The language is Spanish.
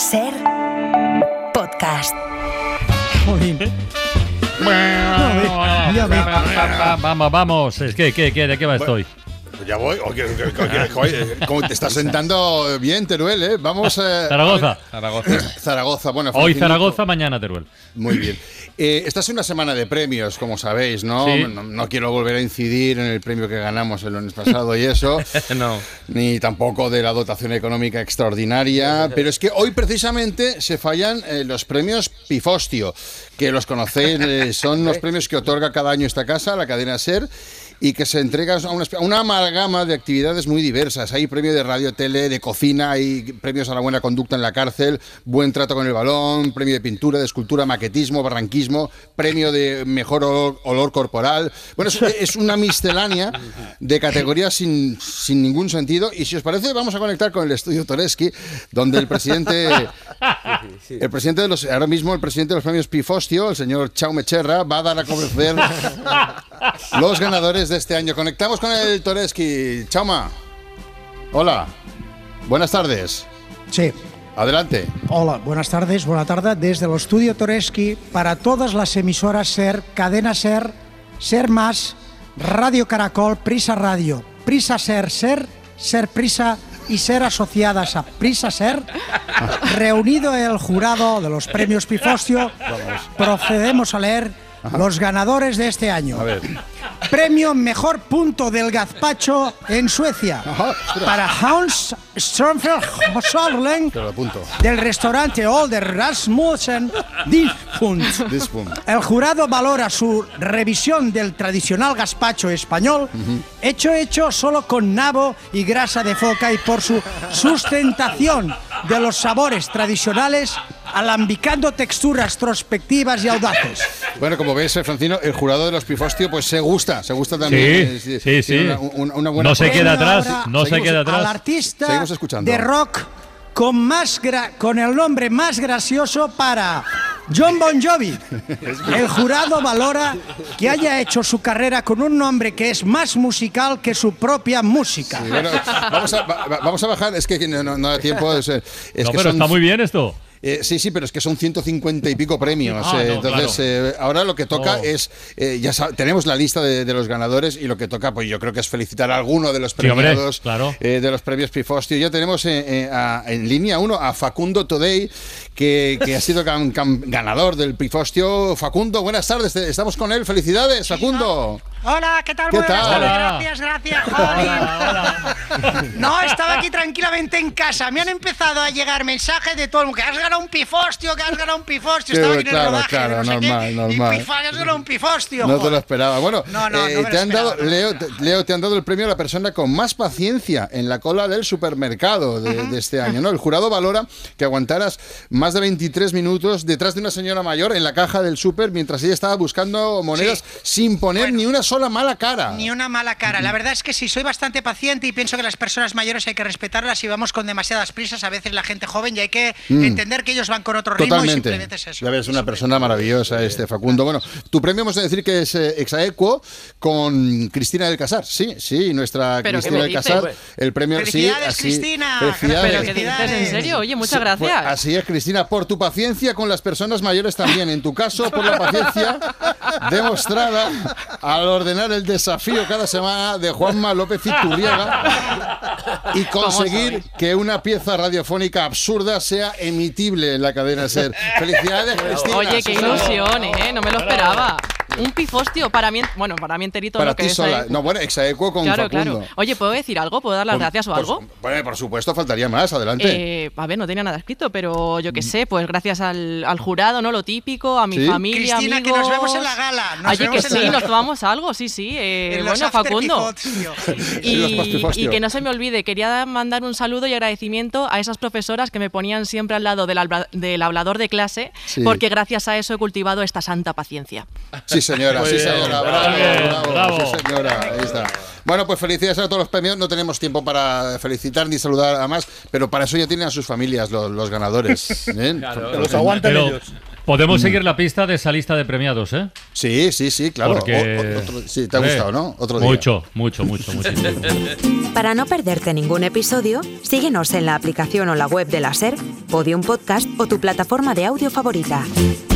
Ser podcast. Vamos. ¿De qué va esto hoy? Pues ya voy. ¿Cómo te estás sentando bien, Teruel, eh? Vamos a... Zaragoza. Bueno, hoy Zaragoza, mañana Teruel. Muy bien. Esta es una semana de premios, como sabéis, ¿no? Sí. No quiero volver a incidir en el premio que ganamos el lunes pasado y eso. No. Ni tampoco de la dotación económica extraordinaria. Pero es que hoy precisamente se fallan los premios Pifostio, que los conocéis, son los premios que otorga cada año esta casa, la cadena SER, y que se entrega a una amalgama de actividades muy diversas. Hay premio de radio, tele, de cocina, hay premios a la buena conducta en la cárcel, buen trato con el balón, premio de pintura, de escultura, maquetismo, barranquismo, premio de mejor olor corporal. Bueno, es una miscelánea de categorías sin ningún sentido. Y si os parece, vamos a conectar con el estudio Toresky, donde el presidente de los, ahora mismo el presidente de los premios Pifostio, el señor Chaume Cherra, va a dar a conocer los ganadores de este año. Conectamos con el Toresky. Chauma. Hola. Buenas tardes. Sí. Adelante. Hola, buenas tardes, buena tarde. Desde el estudio Toresky, para todas las emisoras SER, Cadena SER, SER Más, Radio Caracol, Prisa Radio, Prisa SER, SER Prisa y SER asociadas a Prisa SER, reunido el jurado de los premios Pifostio, procedemos a leer los ganadores de este año. A ver. Premio Mejor Punto del Gazpacho en Suecia para Hans Strömfeld Sörling del restaurante Older Rasmussen Dispund. El jurado valora su revisión del tradicional gazpacho español, hecho solo con nabo y grasa de foca, y por su sustentación de los sabores tradicionales, alambicando texturas prospectivas y audaces. Bueno, como ves, Francino, el jurado de los Pifostio pues se gusta también. Sí. Una buena No se queda atrás, al artista de rock con el nombre más gracioso para John Bon Jovi. El jurado valora que haya hecho su carrera con un nombre que es más musical que su propia música. Sí, bueno, vamos a bajar, es que no da tiempo. Pero está muy bien esto. Sí, pero es que son 150 y pico premios. Entonces, claro. Ahora lo que toca es, tenemos la lista de los ganadores, y lo que toca, pues yo creo que es felicitar a alguno de los premiados, claro. De los premios Pifostio. Ya tenemos en línea uno a Facundo Todei, que ha sido ganador del Pifostio. Facundo, buenas tardes, estamos con él. Felicidades, Facundo. Hola, ¿qué tal? ¿Qué tal? Gracias, hola. No, estaba aquí tranquilamente en casa. Me han empezado a llegar mensajes de todo el mundo. Que has ganado un Pifostio, Estaba aquí en el rodaje, normal. Y has ganado un Pifostio. No te lo esperaba. Bueno, Leo, te han dado el premio a la persona con más paciencia en la cola del supermercado de este año, ¿no? El jurado valora que aguantaras más de 23 minutos detrás de una señora mayor en la caja del súper mientras ella estaba buscando monedas sin poner ni una sola mala cara. Ni una mala cara. La verdad es que sí, soy bastante paciente y pienso que las personas mayores hay que respetarlas, y vamos con demasiadas prisas a veces la gente joven, y hay que entender que ellos van con otro ritmo. Totalmente. Y simplemente es eso. Ya ves, una persona maravillosa, Facundo. Bueno, tu premio hemos de decir que es exaequo con Cristina del Casar. Sí, nuestra ¿Pero Cristina del Casar. El premio, ¡Felicidades, sí, Cristina! Felicidades. ¿Pero qué dices? ¿En serio? Oye, muchas gracias. Pues, así es, Cristina, por tu paciencia con las personas mayores también. En tu caso, por la paciencia demostrada al ordenar el desafío cada semana de Juanma López Iturriaga y conseguir que una pieza radiofónica absurda sea emitible en la cadena SER. Felicidades, Cristina. Oye, qué ilusión, no me lo esperaba. Un Pifostio para mí enterito. Para ¿no? ti sola. No, bueno, exaequo con Facundo. Claro. Oye, ¿puedo decir algo? ¿Puedo dar las gracias o algo? Bueno, por supuesto, faltaría más. Adelante. A ver, no tenía nada escrito, pero yo qué sé, pues gracias al jurado, ¿no? Lo típico, a mi familia, Cristina, amigos. Que nos vemos en la gala. Nos tomamos algo, sí. Bueno, Facundo. Y que no se me olvide, quería mandar un saludo y agradecimiento a esas profesoras que me ponían siempre al lado del hablador de clase, porque gracias a eso he cultivado esta santa paciencia. Sí, señora. Bravo. Sí, señora. Ahí está. Bueno, pues felicidades a todos los premios. No tenemos tiempo para felicitar ni saludar a más, pero para eso ya tienen a sus familias los ganadores. Claro, los aguantan ellos. Podemos seguir la pista de esa lista de premiados, ¿eh? Sí, claro. Porque... sí, te ha gustado, ¿no? Otro día. Mucho. Para no perderte ningún episodio, síguenos en la aplicación o la web de la SER, Podium Podcast o tu plataforma de audio favorita.